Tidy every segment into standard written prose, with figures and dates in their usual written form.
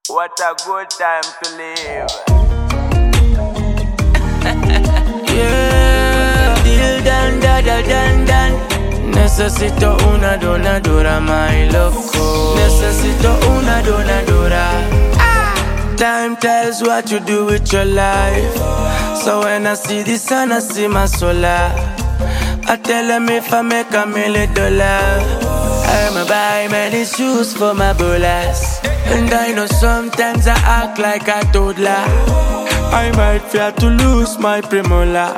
What a good time to live. Yeah, deal dan. Necesito una donadora, my loco. Necesito una donadora. Time tells what you do with your life. So when I see the sun, I see my solar. I tell them if I make $1 million, I'ma buy many shoes for my bolas. And I know sometimes I act like a toddler. I might fear to lose my premolar.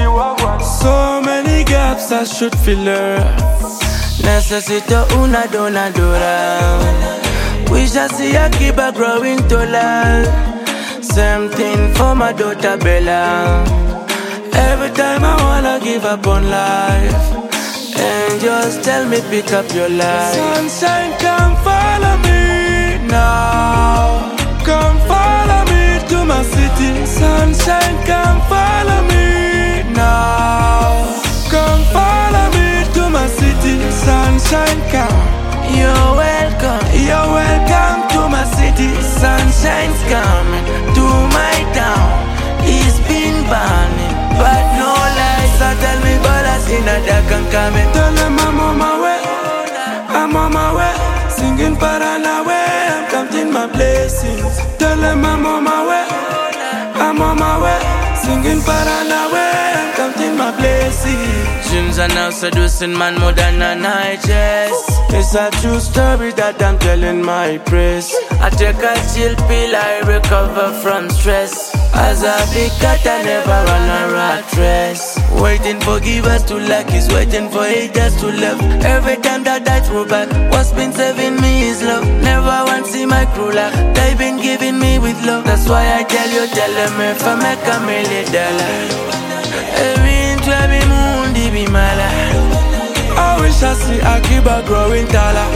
So many gaps I should fill her. Necesito una donadora. Wish I see a keeper growing taller. Same thing for my daughter Bella. Every time I wanna give up on life, and just tell me pick up your life. Sunshine, come follow me now. Come follow me to my city. Sunshine, come follow me now. Come follow me to my city. Sunshine, come. You're welcome to my city. Sunshine's coming to my town. It's been burning, but no lights. So tell me, but I see that I can come in. Tell them I'm on my way. I'm on my way. Singing Paranaway. I'm counting my blessings. Tell them I'm on my way. I'm on my way. Singing Paranaway. I'm counting my blessings. Dreams are now seducing man more than a night chest. It's a true story that I'm telling my press. I take a chill pill, I recover from stress. As a big cat, I never run a rat race. Waiting for givers to lack is waiting for haters to love. Every time that I throw back, what's been saving me is love. Never once see my crew lack. They've been giving me with love. That's why I tell them if I make $1 million, every inch of me moon, be my life. I wish I see a keeper growing taller.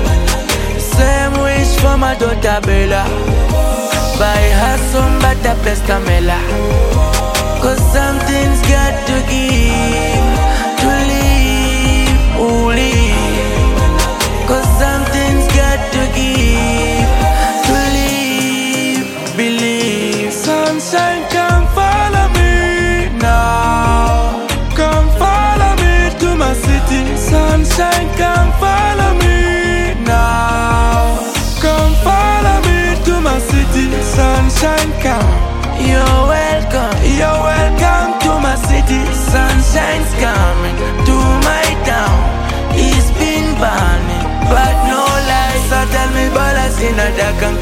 Same wish for my daughter Bella. Buy her some better pescamela. Cause something's got to give, to live, who live. Cause something's got to give, to live, believe. Sunshine, come follow me now. Come follow me to my city. Sunshine, come follow me now. Come follow me to my city. Sunshine, come. You're welcome to my city. Sunshine's coming to my town. It's been burning, but no lights. So tell me, but I see that I can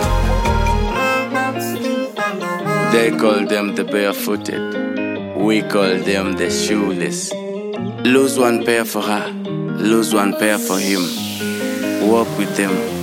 come in. They call them the barefooted. We call them the shoeless. Lose one pair for her, lose one pair for him. Walk with them.